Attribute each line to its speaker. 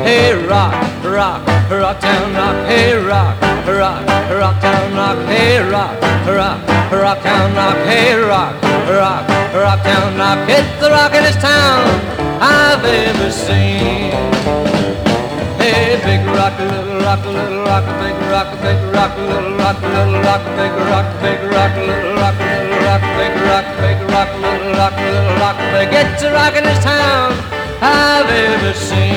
Speaker 1: Hey, rock, rock, Rocktown rock. Hey, rock, rock, Rocktown rock. Hey, rock, rock, Rocktown rock. Hey, rock, rock, Rocktown rock. It's the rockin'est town I've ever seen. Hey, big rock, little rock, little rock, big rock, big rock, little rock, little rock, big rock, big rock, little rock, little rock, big rock, big rock, little rock, little rock, big. It's the rockin'est town I've ever seen.